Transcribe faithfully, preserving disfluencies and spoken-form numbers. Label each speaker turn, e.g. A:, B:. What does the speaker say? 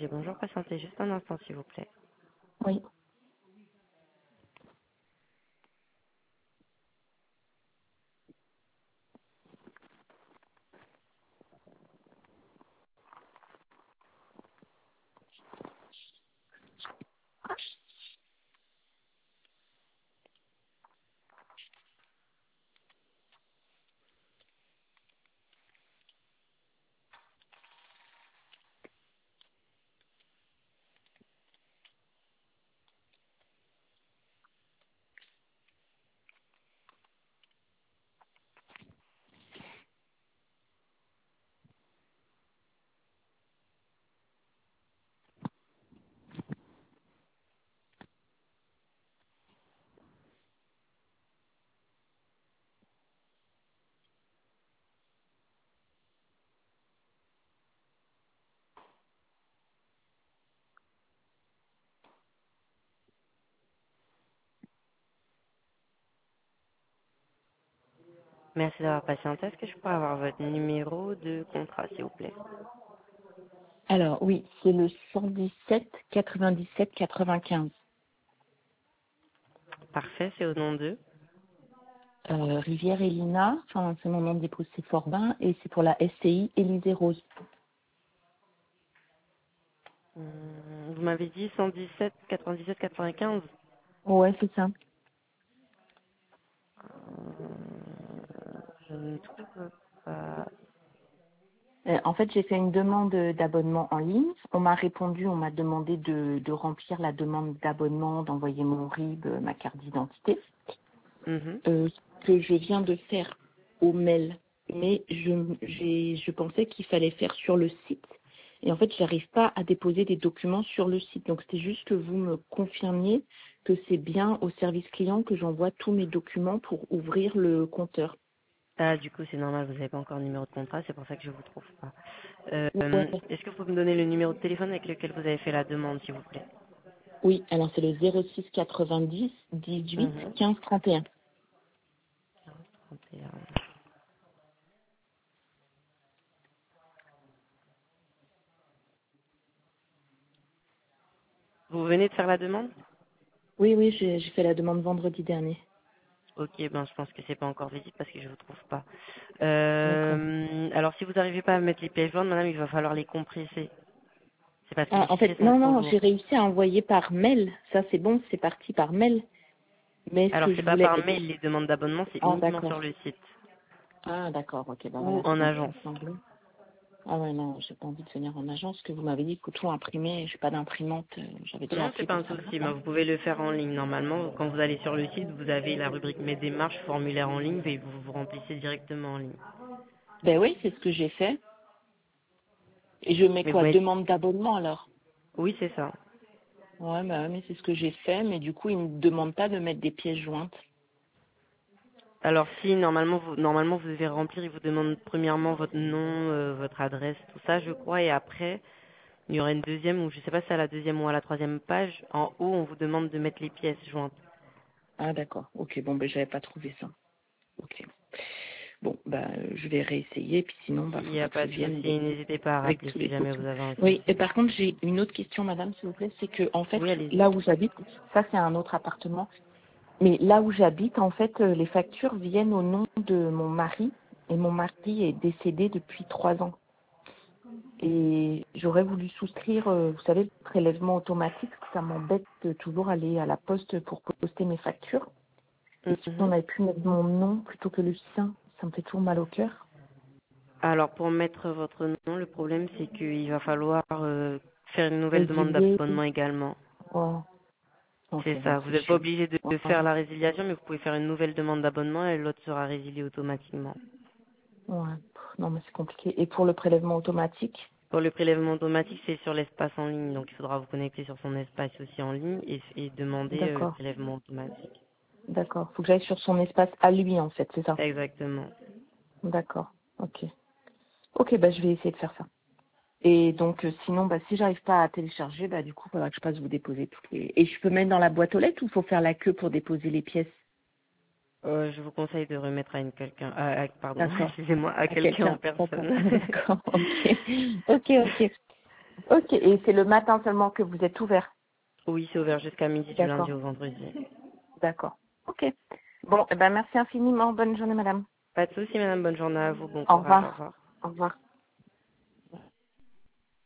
A: G. Bonjour, patientez juste un instant, s'il vous plaît.
B: Oui.
A: Merci d'avoir patienté. Est-ce que je pourrais avoir votre numéro de contrat, s'il vous plaît?
B: Alors, oui, c'est le cent dix-sept quatre-vingt-dix-sept quatre-vingt-quinze.
A: Parfait, c'est au nom de.
B: Euh, Rivière Elina, enfin, c'est mon nom de dépôt, c'est Forbin, et c'est pour la S C I Élysée Rose.
A: Hum, Vous m'avez dit cent dix-sept quatre-vingt-dix-sept quatre-vingt-quinze.
B: Ouais, c'est ça.
A: Euh, je ne trouve pas.
B: Euh, en fait, j'ai fait une demande d'abonnement en ligne. On m'a répondu, on m'a demandé de, de remplir la demande d'abonnement, d'envoyer mon R I B, euh, ma carte d'identité,
A: Mhm.
B: euh, ce que je viens de faire au mail. Mais je, j'ai, je pensais qu'il fallait faire sur le site. Et en fait, j'arrive pas à déposer des documents sur le site. Donc, c'était juste que vous me confirmiez que c'est bien au service client que j'envoie tous mes documents pour ouvrir le compteur.
A: Ah, du coup, c'est normal, vous n'avez pas encore le numéro de contrat, c'est pour ça que je ne vous trouve pas. Euh,
B: Ouais.
A: Est-ce que vous pouvez me donner le numéro de téléphone avec lequel vous avez fait la demande, s'il vous plaît?
B: Oui, alors c'est le zéro six quatre-vingt-dix dix-huit
A: Mhm.
B: quinze trente et un.
A: trente et un. Vous venez de faire la demande?
B: Oui, oui, j'ai j'ai fait la demande vendredi dernier.
A: Ok, ben je pense que c'est pas encore visible parce que je vous trouve pas.
B: D'accord.
A: Euh, alors si vous n'arrivez pas à mettre les pièces jointes, madame, il va falloir les compresser. C'est parce que
B: Ah,
A: les
B: en
A: fichiers
B: fait,
A: sont
B: non,
A: trop
B: non, j'ai
A: lourds.
B: réussi à envoyer par mail. Ça, c'est bon, c'est parti par mail. Mais ce
A: Alors
B: que
A: c'est
B: je
A: pas
B: voulais
A: par
B: être...
A: mail les demandes d'abonnement, c'est
B: Ah,
A: uniquement sur
B: d'accord.
A: le site
B: Ah, d'accord, ok, ben
A: ou
B: voilà, c'est
A: en
B: bien ce qui me
A: agence.
B: semblait. Ah ouais, non, j'ai pas envie de venir en agence, que vous m'avez dit qu'il faut tout imprimer, j'ai pas d'imprimante, euh, j'avais déjà
A: Non, c'est
B: appelé
A: pas
B: pour
A: un
B: savoir
A: souci,
B: ça.
A: mais vous pouvez le faire en ligne. Normalement, quand vous allez sur le site, vous avez la rubrique Mes démarches, formulaire en ligne, et vous vous remplissez directement en ligne.
B: Ben oui, c'est ce que j'ai fait. Et je mets
A: Mais vous
B: quoi,
A: mettez...
B: demande d'abonnement alors?
A: Oui, c'est ça.
B: Ouais, bah ouais, mais c'est ce que j'ai fait, mais du coup, ils me demandent pas de mettre des pièces jointes.
A: Alors si normalement vous normalement vous devez remplir, il vous demande premièrement votre nom, euh, votre adresse, tout ça je crois, et après il y aura une deuxième ou je sais pas si c'est à la deuxième ou à la troisième page. En haut on vous demande de mettre les pièces jointes.
B: Ah d'accord, ok, bon ben j'avais pas trouvé ça. Ok. Bon, bah euh, je vais réessayer, puis sinon, bah
A: Il n'y a
B: faudra que je
A: pas de
B: vienne
A: souci,
B: avec,
A: n'hésitez pas à
B: avec
A: rappeler
B: tous
A: si
B: les
A: jamais vous
B: copies.
A: avez un
B: Oui, et
A: souci.
B: par contre j'ai une autre question, madame, s'il vous plaît, c'est que en fait,
A: Oui, allez-y.
B: là où j'habite, ça c'est un autre appartement, mais là où j'habite, en fait, euh, les factures viennent au nom de mon mari, et mon mari est décédé depuis trois ans. Et j'aurais voulu souscrire, euh, vous savez, le prélèvement automatique, parce que ça m'embête de toujours aller à la poste pour poster mes factures. Et si on
A: Mhm.
B: avait pu mettre mon nom plutôt que le sien, ça me fait toujours mal au cœur.
A: Alors pour mettre votre nom, le problème c'est qu'il va falloir euh, faire une nouvelle demande
B: Résilier.
A: d'abonnement également.
B: Ouais. Ok,
A: C'est
B: donc
A: ça, vous
B: c'est
A: n'êtes pas
B: chiant.
A: obligé de
B: Ouais.
A: de faire la résiliation, mais vous pouvez faire une nouvelle demande d'abonnement et l'autre sera résiliée automatiquement.
B: Ouais. Pff, non, mais c'est compliqué. Et pour le prélèvement automatique?
A: Pour le prélèvement automatique, c'est sur l'espace en ligne, donc il faudra vous connecter sur son espace aussi en ligne et, et demander euh, le
B: D'accord.
A: prélèvement automatique.
B: D'accord. Faut que j'aille sur son espace à lui, en fait, c'est ça?
A: Exactement.
B: D'accord. Ok. Ok, bah je vais essayer de faire ça. Et donc, euh, sinon, bah si j'arrive pas à télécharger, bah du coup, il faudra que je passe vous déposer toutes les... Et je peux mettre dans la boîte aux lettres ou faut faire la queue pour déposer les pièces?
A: Euh, je vous conseille de remettre à une quelqu'un, à- à- pardon,
B: D'accord.
A: excusez-moi, à
B: À
A: quelqu'un en
B: quelqu'un. D'accord.
A: personne.
B: D'accord. Ok. Ok, ok. Ok, et c'est le matin seulement que vous êtes ouvert?
A: Oui, c'est ouvert jusqu'à midi du lundi
B: D'accord,
A: au vendredi.
B: d'accord. Ok. Bon, eh ben merci infiniment. Bonne journée, madame.
A: Pas de souci, madame. Bonne journée à vous. Bon
B: Au
A: courage. Au
B: revoir.
A: revoir.
B: Au revoir.